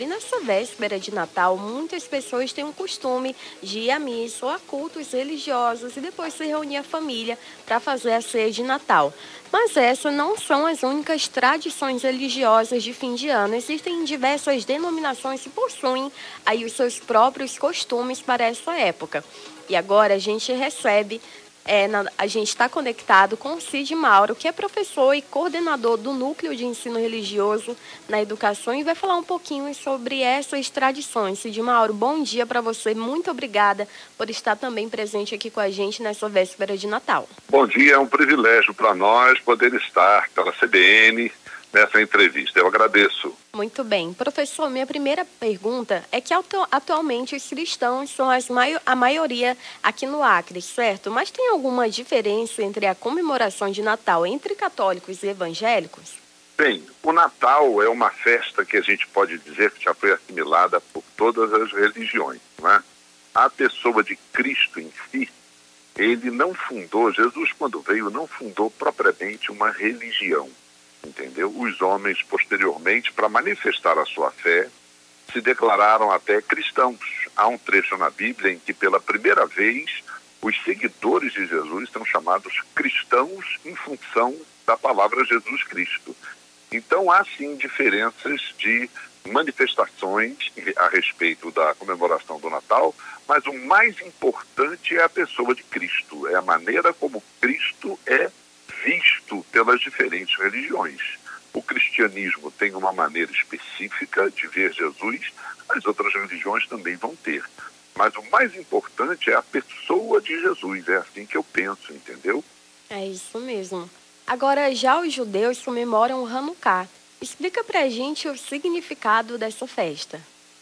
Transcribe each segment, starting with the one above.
E nessa véspera de Natal, muitas pessoas têm o costume de ir à missa ou a cultos religiosos e depois se reunir a família para fazer a ceia de Natal. Mas essas não são as únicas tradições religiosas de fim de ano. Existem diversas denominações que possuem aí os seus próprios costumes para essa época. E agora a gente recebe a gente está conectado com o Cid Mauro, que é professor e coordenador do Núcleo de Ensino Religioso na Educação, e vai falar um pouquinho sobre essas tradições. Cid Mauro, bom dia para você. Muito obrigada por estar também presente aqui com a gente nessa véspera de Natal. Bom dia, é um privilégio para nós poder estar pela CBN nessa entrevista. Eu agradeço. Muito bem. Professor, minha primeira pergunta é que atualmente os cristãos são a maioria aqui no Acre, certo? Mas tem alguma diferença entre a comemoração de Natal entre católicos e evangélicos? Bem, o Natal é uma festa que a gente pode dizer que já foi assimilada por todas as religiões, não é? A pessoa de Cristo em si, ele não fundou, Jesus quando veio não fundou propriamente uma religião. Entendeu? Os homens, posteriormente, para manifestar a sua fé, se declararam até cristãos. Há um trecho na Bíblia em que, pela primeira vez, os seguidores de Jesus são chamados cristãos em função da palavra Jesus Cristo. Então, há, sim, diferenças de manifestações a respeito da comemoração do Natal, mas o mais importante é a pessoa de Cristo, é a maneira como Cristo é visto pelas diferentes religiões. O cristianismo tem uma maneira específica de ver Jesus, as outras religiões também vão ter. Mas o mais importante é a pessoa de Jesus, é assim que eu penso, entendeu? É isso mesmo. Agora, já os judeus comemoram o Hanukkah. Explica pra gente o significado dessa festa.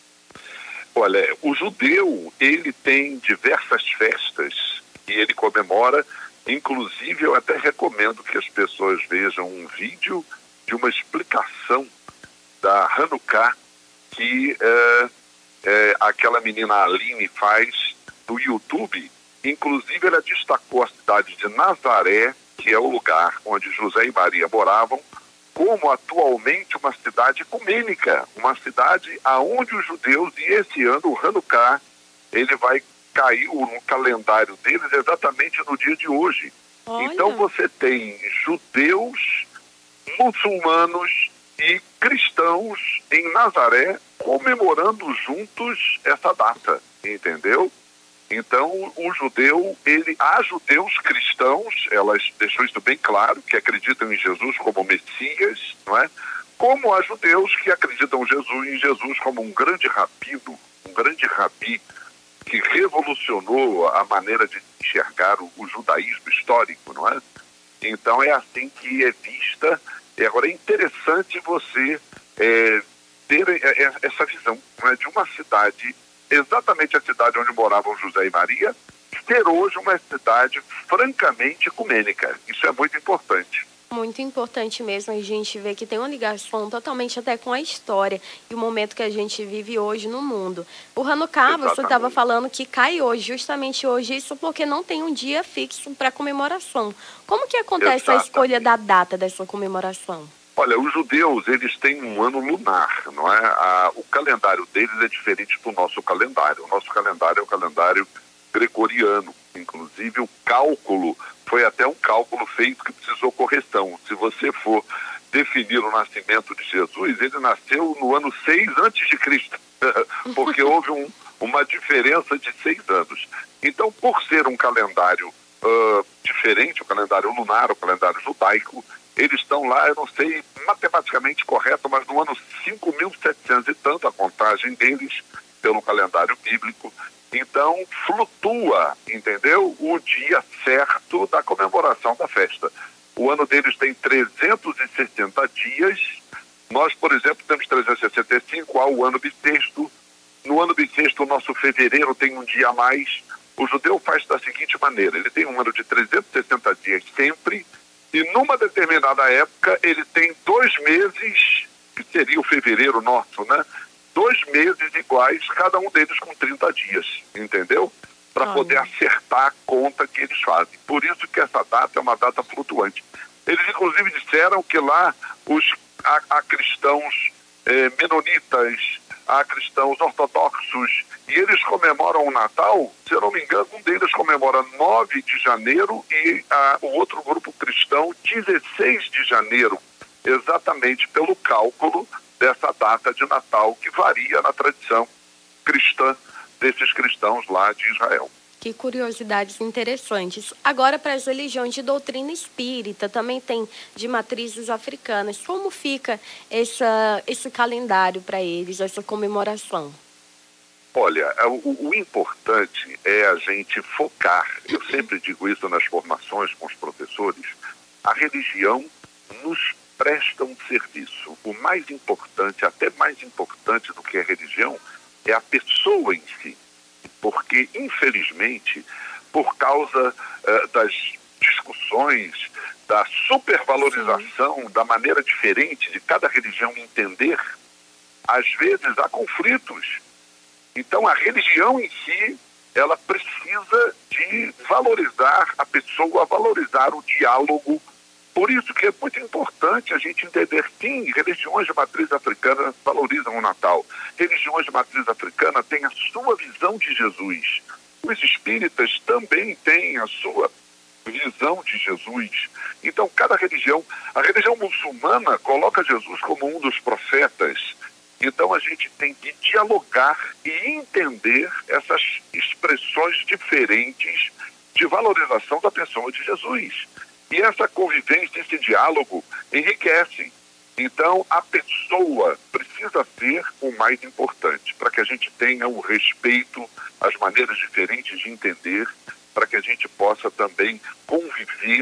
Olha, o judeu, ele tem diversas festas e ele comemora. Inclusive, eu até recomendo que as pessoas vejam um vídeo de uma explicação da Hanukkah que aquela menina Aline faz no YouTube. Inclusive, ela destacou a cidade de Nazaré, que é o lugar onde José e Maria moravam, como atualmente uma cidade ecumênica, uma cidade aonde os judeus, e esse ano o Hanukkah, ele vai caiu no calendário deles exatamente no dia de hoje. Olha. Então você tem judeus, muçulmanos e cristãos em Nazaré comemorando juntos essa data, entendeu? Então o judeu, há judeus cristãos, elas deixou isso bem claro, que acreditam em Jesus como Messias, não é? Como há judeus que acreditam em Jesus como um grande rabino, um grande rabi, que revolucionou a maneira de enxergar o judaísmo histórico, não é? Então é assim que é vista. Agora é interessante você ter essa visão, não é? De uma cidade, exatamente a cidade onde moravam José e Maria, ser hoje uma cidade francamente ecumênica. Isso é muito importante. Muito importante mesmo a gente ver que tem uma ligação totalmente até com a história e o momento que a gente vive hoje no mundo. O Hanukkah, você estava falando que cai hoje, justamente hoje, isso porque não tem um dia fixo para comemoração. Como que acontece a escolha da data dessa comemoração? Olha, os judeus, eles têm um ano lunar, não é? O calendário deles é diferente do nosso calendário. O nosso calendário é o calendário gregoriano. Inclusive, o cálculo foi até um cálculo feito que precisou correção. Se você for definir o nascimento de Jesus, ele nasceu no ano 6 antes de Cristo, porque houve uma diferença de 6 anos. Então, por ser um calendário diferente, o calendário lunar, o calendário judaico, eles estão lá, eu não sei matematicamente correto, mas no ano 5.700 e tanto, a contagem deles pelo calendário bíblico. Então, flutua, entendeu? O dia certo da comemoração da festa. O ano deles tem 360 dias. Nós, por exemplo, temos 365, há o ano bissexto. No ano bissexto, o nosso fevereiro tem um dia a mais. O judeu faz da seguinte maneira: ele tem um ano de 360 dias sempre, e numa determinada época ele tem 2 meses, que seria o fevereiro nosso, né? 2 meses iguais, cada um deles com 30 dias, entendeu? Para poder acertar a conta que eles fazem. Por isso que essa data é uma data flutuante. Eles, inclusive, disseram que lá há cristãos menonitas, há cristãos ortodoxos, e eles comemoram o Natal, se eu não me engano, um deles comemora 9 de janeiro e o outro grupo cristão 16 de janeiro, exatamente pelo cálculo dessa data de Natal que varia na tradição cristã desses cristãos lá de Israel. Que curiosidades interessantes. Agora, para as religiões de doutrina espírita, também tem de matrizes africanas. Como fica esse calendário para eles, essa comemoração? Olha, o importante é a gente focar, eu sempre digo isso nas formações com os professores, a religião nos presta um serviço. O mais importante, até mais importante do que a religião, é a pessoa em si. Porque, infelizmente, por causa das discussões, da supervalorização, da maneira diferente de cada religião entender, às vezes há conflitos. Então, a religião em si, ela precisa de valorizar a pessoa, valorizar o diálogo. Por isso que é muito importante a gente entender, sim, religiões de matriz africana valorizam o Natal. Religiões de matriz africana têm a sua visão de Jesus. Os espíritas também têm a sua visão de Jesus. Então, cada religião, a religião muçulmana coloca Jesus como um dos profetas. Então, a gente tem que dialogar e entender essas expressões diferentes de valorização da pessoa de Jesus. E essa convivência, esse diálogo, enriquece. Então, a pessoa precisa ser o mais importante, para que a gente tenha o respeito, as maneiras diferentes de entender, para que a gente possa também conviver,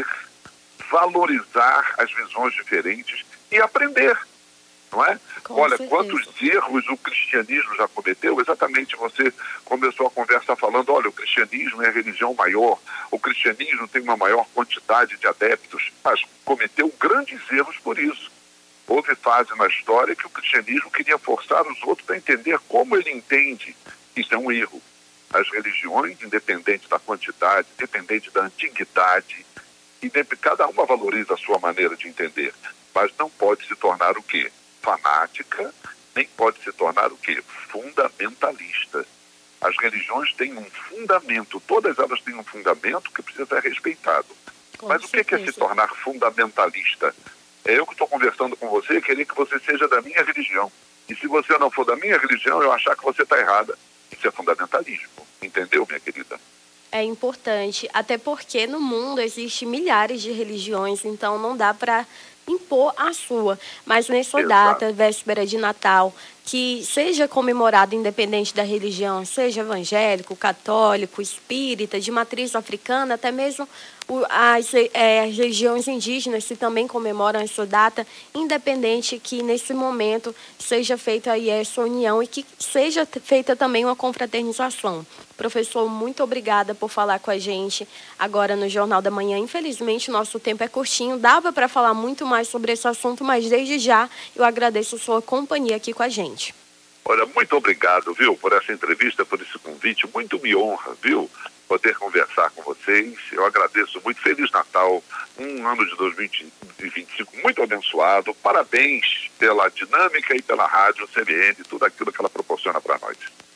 valorizar as visões diferentes e aprender, não é? Olha, quantos erros o cristianismo já cometeu. Exatamente, você começou a conversa falando, olha, o cristianismo é a religião maior, o cristianismo tem uma maior quantidade de adeptos, mas cometeu grandes erros por isso. Houve fase na história que o cristianismo queria forçar os outros a entender como ele entende. Isso é um erro. As religiões, independente da quantidade, independente da antiguidade, cada uma valoriza a sua maneira de entender, mas não pode se tornar o quê? Fanática, nem pode se tornar o quê? Fundamentalista. As religiões têm um fundamento, todas elas têm um fundamento que precisa ser respeitado. Mas o que é se tornar fundamentalista? É eu que estou conversando com você, querer que você seja da minha religião. E se você não for da minha religião, eu achar que você está errada. Isso é fundamentalismo. Entendeu, minha querida? É importante, até porque no mundo existem milhares de religiões, então não dá para impor a sua. Mas nessa data, véspera de Natal, que seja comemorado independente da religião, seja evangélico, católico, espírita, de matriz africana, até mesmo as religiões indígenas que também comemoram essa data, independente que nesse momento seja feita aí essa união e que seja feita também uma confraternização. Professor, muito obrigada por falar com a gente agora no Jornal da Manhã. Infelizmente, nosso tempo é curtinho, dava para falar muito mais sobre esse assunto, mas desde já eu agradeço a sua companhia aqui com a gente. Olha, muito obrigado, viu, por essa entrevista, por esse convite. Muito me honra, viu, poder conversar com vocês. Eu agradeço muito. Feliz Natal, um ano de 2025 muito abençoado. Parabéns pela dinâmica e pela rádio CBN, tudo aquilo que ela proporciona para nós.